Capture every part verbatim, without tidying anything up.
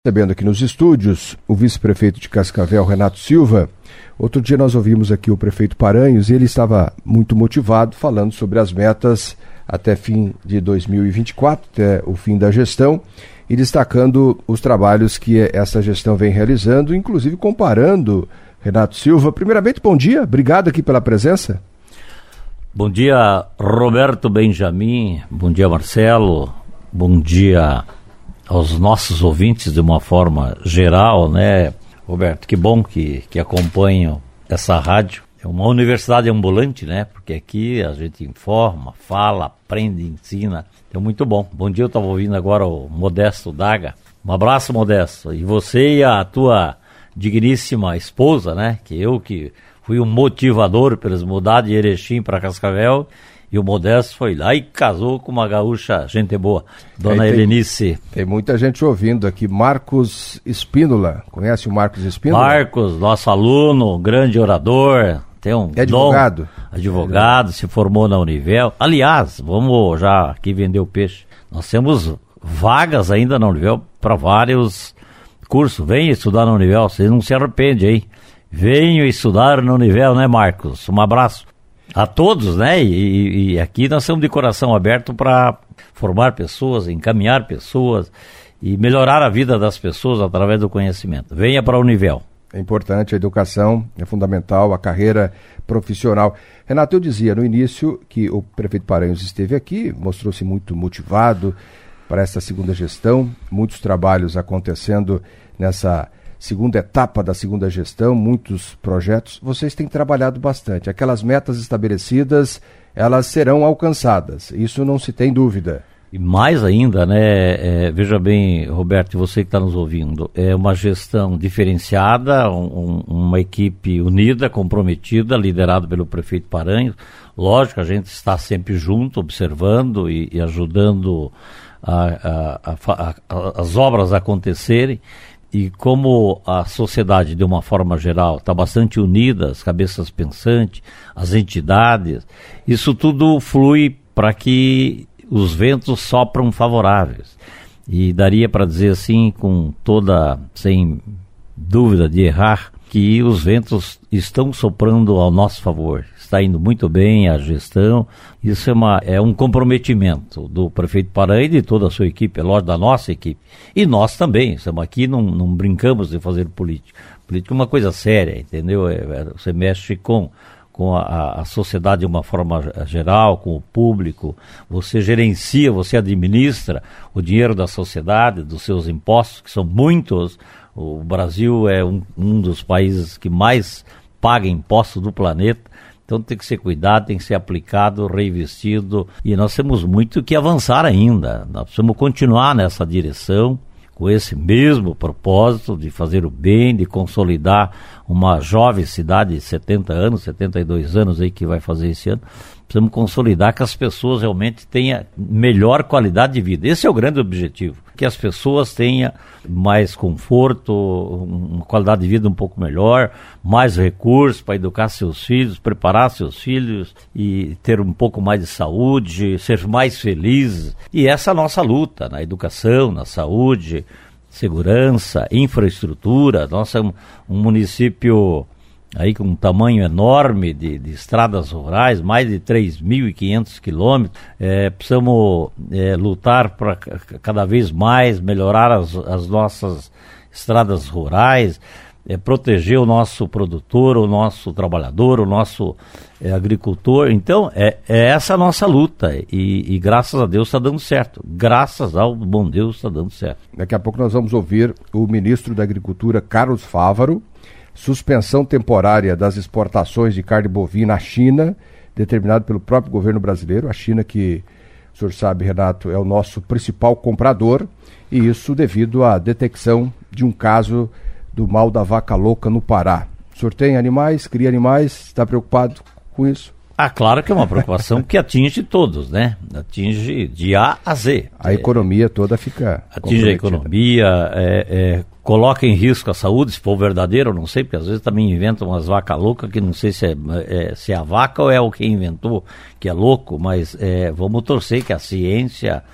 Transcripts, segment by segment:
Recebendo aqui nos estúdios o vice-prefeito de Cascavel, Renato Silva. Outro dia nós ouvimos aqui o prefeito Paranhos e ele estava muito motivado falando sobre as metas até fim de dois mil e vinte e quatro, até o fim da gestão, e destacando os trabalhos que essa gestão vem realizando, inclusive comparando. Renato Silva, primeiramente, bom dia, obrigado aqui pela presença. Bom dia, Roberto Benjamin, bom dia, Marcelo, bom dia aos nossos ouvintes de uma forma geral, né, Roberto? Que bom que, que acompanham essa rádio. É uma universidade ambulante, né? Porque aqui a gente informa, fala, aprende, ensina. Então, muito bom. Bom dia, eu estava ouvindo agora o Modesto Daga. Um abraço, Modesto. E você e a tua digníssima esposa, né? Que eu que fui um motivador para eles mudar de Erechim para Cascavel. E o Modesto foi lá e casou com uma gaúcha, gente boa, dona tem, Helenice. Tem muita gente ouvindo aqui. Marcos Espínola, conhece o Marcos Espínola? Marcos, nosso aluno, grande orador, tem um é advogado. Dom, advogado, é. Se formou na Univel. Aliás, vamos já aqui vender o peixe. Nós temos vagas ainda na Univel para vários cursos. Venha estudar na Univel, vocês não se arrependem aí. Venham estudar na Univel, né, Marcos? Um abraço a todos, né? E, e aqui nós estamos de coração aberto para formar pessoas, encaminhar pessoas e melhorar a vida das pessoas através do conhecimento. Venha para a Univel. É importante, a educação é fundamental, a carreira profissional. Renato, eu dizia no início que o prefeito Paranhos esteve aqui, mostrou-se muito motivado para essa segunda gestão, muitos trabalhos acontecendo nessa segunda etapa da segunda gestão, muitos projetos. Vocês têm trabalhado bastante. Aquelas metas estabelecidas, elas serão alcançadas. Isso não se tem dúvida. E mais ainda, né, é, veja bem, Roberto, e você que está nos ouvindo, é uma gestão diferenciada, um, uma equipe unida, comprometida, liderada pelo prefeito Paranhos. Lógico, a gente está sempre junto, observando e, e ajudando a, a, a, a, as obras a acontecerem. E como a sociedade, de uma forma geral, está bastante unida, as cabeças pensantes, as entidades, isso tudo flui para que os ventos sopram favoráveis. E daria para dizer assim, com toda, sem dúvida de errar, que os ventos estão soprando ao nosso favor. Está indo muito bem a gestão. Isso é, uma, é um comprometimento do prefeito Paranhos e de toda a sua equipe, é lógico, da nossa equipe. E nós também, estamos aqui, não, não brincamos de fazer política. Política é uma coisa séria, entendeu? É, é, você mexe com, com a, a sociedade de uma forma geral, com o público, você gerencia, você administra o dinheiro da sociedade, dos seus impostos, que são muitos. O Brasil é um, um dos países que mais paga impostos do planeta. Então tem que ser cuidado, tem que ser aplicado, reinvestido, e nós temos muito que avançar ainda. Nós precisamos continuar nessa direção, com esse mesmo propósito de fazer o bem, de consolidar uma jovem cidade de setenta anos, setenta e dois anos aí que vai fazer esse ano. Precisamos consolidar que as pessoas realmente tenham melhor qualidade de vida. Esse é o grande objetivo, que as pessoas tenham mais conforto, uma qualidade de vida um pouco melhor, mais recursos para educar seus filhos, preparar seus filhos e ter um pouco mais de saúde, ser mais felizes. E essa é a nossa luta na educação, na saúde, segurança, infraestrutura. Nós somos um município aí com um tamanho enorme de, de estradas rurais, mais de três mil e quinhentos quilômetros. É, precisamos é, lutar para cada vez mais melhorar as, as nossas estradas rurais, é, proteger o nosso produtor, o nosso trabalhador, o nosso é, agricultor. Então, é, é essa a nossa luta e, e graças a Deus está dando certo. Graças ao bom Deus está dando certo. Daqui a pouco nós vamos ouvir o ministro da Agricultura, Carlos Fávaro. Suspensão temporária das exportações de carne bovina à China, determinado pelo próprio governo brasileiro. A China, que o senhor sabe, Renato, é o nosso principal comprador, e isso devido à detecção de um caso do mal da vaca louca no Pará. O senhor tem animais, cria animais, está preocupado com isso? Ah, claro que é uma preocupação que atinge todos, né? Atinge de A a Z. A é, economia toda fica atinge a economia, é, é, coloca em risco a saúde, se for verdadeiro, eu não sei, porque às vezes também inventam umas vacas loucas que não sei se é, é, se é a vaca ou é o que inventou que é louco, mas é, vamos torcer que a ciência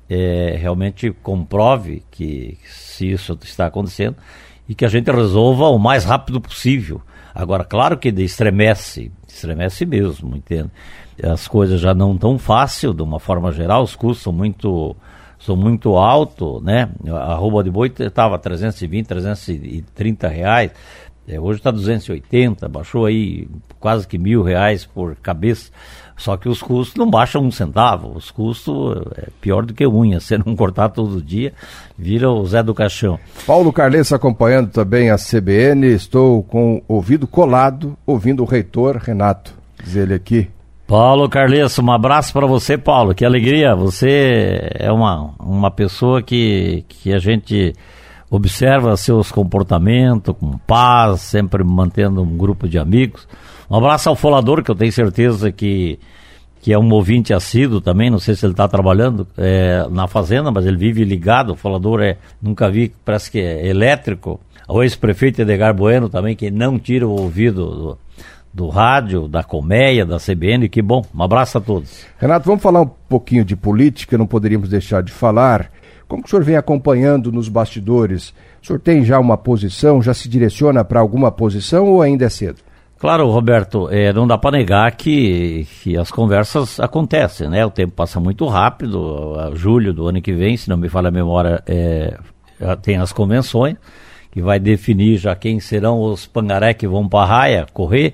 é, realmente comprove que se isso está acontecendo e que a gente resolva o mais rápido possível. Agora, claro que estremece, estremece mesmo, entende? As coisas já não tão fácil, de uma forma geral, os custos são muito, são muito altos, né? A arroba de boi estava trezentos e vinte, trezentos e trinta reais, é, hoje está duzentos e oitenta, baixou aí quase que mil reais por cabeça. Só que os custos não baixam um centavo, os custos é pior do que unha, se não cortar todo dia, vira o Zé do Caixão. Paulo Carlesso acompanhando também a C B N, estou com o ouvido colado, ouvindo o reitor Renato, diz ele aqui. Paulo Carlesso, um abraço para você, Paulo, que alegria, você é uma, uma pessoa que, que a gente observa seus comportamentos com paz, sempre mantendo um grupo de amigos. Um abraço ao Folador, que eu tenho certeza que, que é um ouvinte assíduo também, não sei se ele está trabalhando é, na fazenda, mas ele vive ligado. O Folador é, nunca vi, parece que é elétrico. O ex-prefeito Edgar Bueno também, que não tira o ouvido do, do rádio, da colmeia, da C B N, que bom. Um abraço a todos. Renato, vamos falar um pouquinho de política, não poderíamos deixar de falar. Como que o senhor vem acompanhando nos bastidores? O senhor tem já uma posição, já se direciona para alguma posição ou ainda é cedo? Claro, Roberto, é, não dá para negar que, que as conversas acontecem, né? O tempo passa muito rápido, a julho do ano que vem, se não me falha a memória, é, tem as convenções, que vai definir já quem serão os pangaré que vão para a raia correr.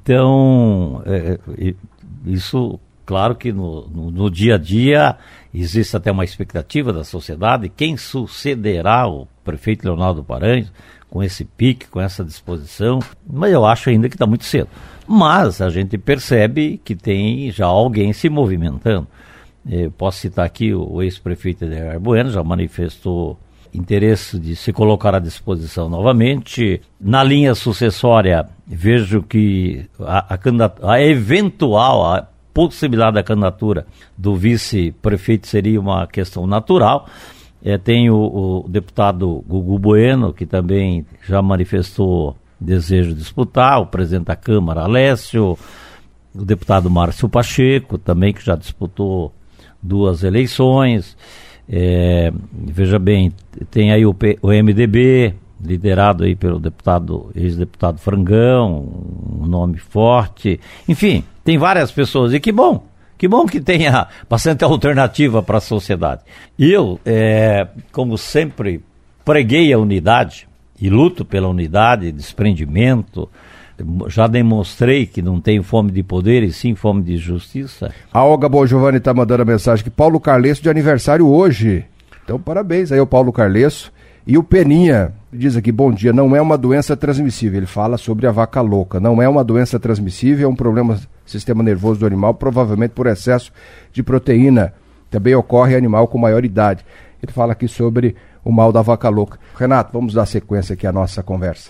Então, é, isso, claro que no, no, no dia a dia existe até uma expectativa da sociedade, quem sucederá o prefeito Leonardo Paranhos, com esse pique, com essa disposição, mas eu acho ainda que está muito cedo. Mas a gente percebe que tem já alguém se movimentando. Eu posso citar aqui o ex-prefeito Edgar Bueno, já manifestou interesse de se colocar à disposição novamente. Na linha sucessória, vejo que a, a, a eventual, a possibilidade da candidatura do vice-prefeito seria uma questão natural. É, tem o, o deputado Gugu Bueno, que também já manifestou desejo de disputar, o presidente da Câmara, Alessio, o deputado Márcio Pacheco, também que já disputou duas eleições. É, veja bem, tem aí o, P, o M D B, liderado aí pelo deputado, ex-deputado Frangão, um nome forte. Enfim, tem várias pessoas, e que bom. Que bom que tenha bastante alternativa para a sociedade. E eu, é, como sempre, preguei a unidade e luto pela unidade, desprendimento. Já demonstrei que não tenho fome de poder e sim fome de justiça. A Olga Boa Giovanni está mandando a mensagem que Paulo Carlesso de aniversário hoje. Então, parabéns aí ao Paulo Carlesso. E o Peninha diz aqui, bom dia, não é uma doença transmissível. Ele fala sobre a vaca louca. Não é uma doença transmissível, é um problema do sistema nervoso do animal, provavelmente por excesso de proteína. Também ocorre em animal com maior idade. Ele fala aqui sobre o mal da vaca louca. Renato, vamos dar sequência aqui à nossa conversa.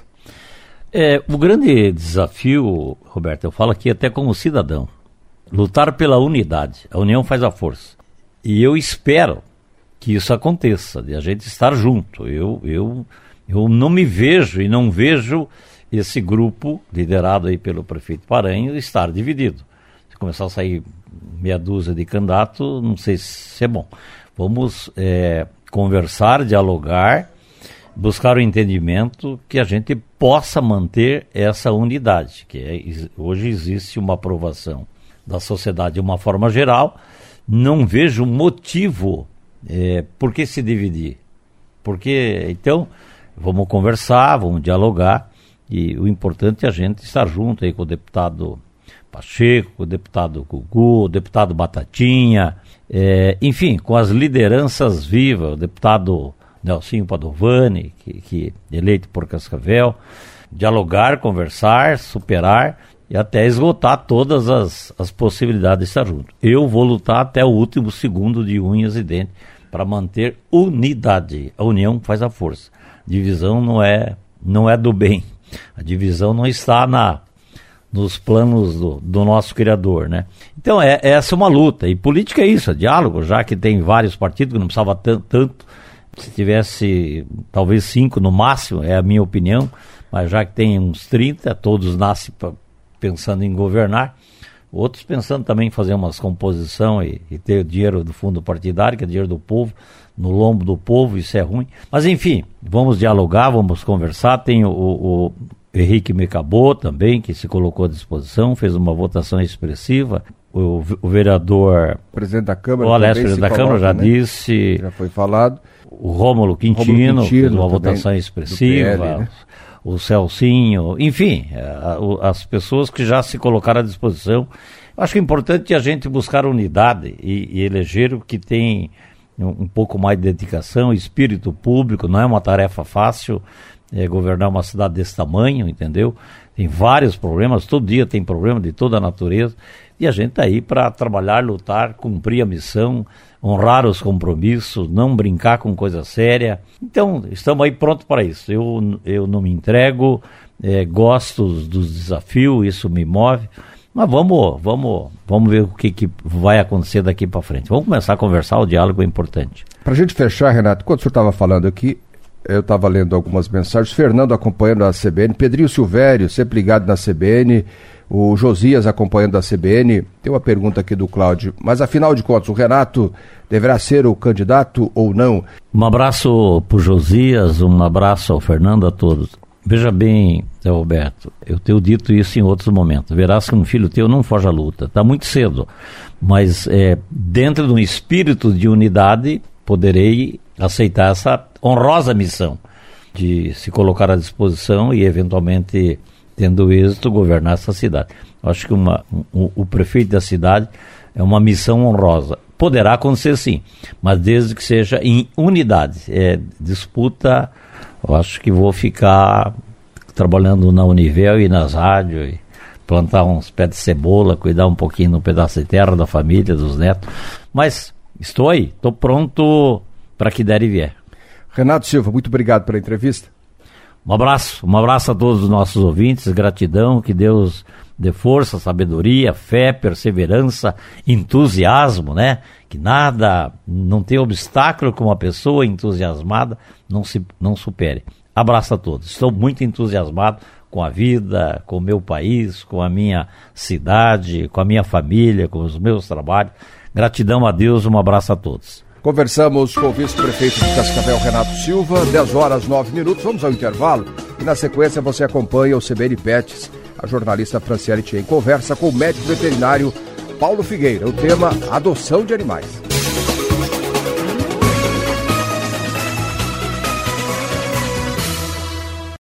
É, o grande desafio, Roberto, eu falo aqui até como cidadão, lutar pela unidade. A união faz a força. E eu espero que isso aconteça, de a gente estar junto. Eu, eu, eu não me vejo e não vejo esse grupo, liderado aí pelo prefeito Paranhos, estar dividido. Se começar a sair meia dúzia de candidatos, não sei se é bom. Vamos é, conversar, dialogar, buscar o entendimento que a gente possa manter essa unidade, que é, hoje existe uma aprovação da sociedade de uma forma geral. Não vejo motivo É, por que se dividir? Porque, então, vamos conversar, vamos dialogar, e o importante é a gente estar junto aí com o deputado Pacheco, com o deputado Gugu, o deputado Batatinha, é, enfim, com as lideranças vivas, o deputado Nelsinho Padovani, que, que eleito por Cascavel, dialogar, conversar, superar e até esgotar todas as, as possibilidades de estar junto. Eu vou lutar até o último segundo de unhas e dentes para manter unidade. A união faz a força. Divisão não é, não é do bem. A divisão não está na, nos planos do, do nosso Criador, né? Então, é, essa é uma luta. E política é isso, é diálogo, já que tem vários partidos que não precisava tanto, tanto. Se tivesse talvez cinco no máximo, é a minha opinião, mas já que tem uns trinta, todos nascem pra, pensando em governar, outros pensando também em fazer umas composição e, e ter dinheiro do fundo partidário, que é dinheiro do povo, no lombo do povo, isso é ruim. Mas enfim, vamos dialogar, vamos conversar. Tem o, o, o Henrique Mecabô também, que se colocou à disposição, fez uma votação expressiva. O, o vereador... O presidente da Câmara... O Alessio, presidente da Câmara, já né? disse... Já foi falado. O Rômulo Quintino, Rômulo Quintino fez uma votação expressiva. P L, né? O Celcinho, enfim, as pessoas que já se colocaram à disposição. Acho que é importante a gente buscar unidade e, e eleger o que tem um, um pouco mais de dedicação, espírito público. Não é uma tarefa fácil é, governar uma cidade desse tamanho, entendeu? Tem vários problemas, todo dia tem problema de toda a natureza, e a gente está aí para trabalhar, lutar, cumprir a missão, honrar os compromissos, não brincar com coisa séria. Então, estamos aí prontos para isso. Eu, eu não me entrego, é, gosto dos desafios, isso me move, mas vamos, vamos, vamos ver o que, que vai acontecer daqui para frente. Vamos começar a conversar, o diálogo é importante. Para a gente fechar, Renato, quando o senhor estava falando aqui, eu estava lendo algumas mensagens, Fernando acompanhando a C B N, Pedrinho Silvério, sempre ligado na C B N, o Josias acompanhando a C B N. Tem uma pergunta aqui do Cláudio, mas afinal de contas, o Renato deverá ser o candidato ou não? Um abraço para o Josias, um abraço ao Fernando, a todos. Veja bem, Zé Roberto, eu tenho dito isso em outros momentos, verás que um filho teu não foge à luta, está muito cedo, mas é, dentro de um espírito de unidade, poderei aceitar essa honrosa missão de se colocar à disposição e eventualmente, tendo êxito, governar essa cidade. Acho que uma, um, o prefeito da cidade é uma missão honrosa. Poderá acontecer sim, mas desde que seja em unidade. É, disputa, eu acho que vou ficar trabalhando na Univel e nas rádios, e plantar uns pés de cebola, cuidar um pouquinho no pedaço de terra da família, dos netos. Mas estou aí, estou pronto para que der e vier. Renato Silva, muito obrigado pela entrevista. Um abraço, um abraço a todos os nossos ouvintes, gratidão, que Deus dê força, sabedoria, fé, perseverança, entusiasmo, né? Que nada, não tem obstáculo que uma pessoa entusiasmada não, se, não supere. Abraço a todos, estou muito entusiasmado com a vida, com o meu país, com a minha cidade, com a minha família, com os meus trabalhos. Gratidão a Deus, um abraço a todos. Conversamos com o vice-prefeito de Cascavel, Renato Silva, dez horas, nove minutos, vamos ao intervalo e na sequência você acompanha o C B N Pets, a jornalista Franciele Tchê, em conversa com o médico veterinário Paulo Figueira, o tema adoção de animais.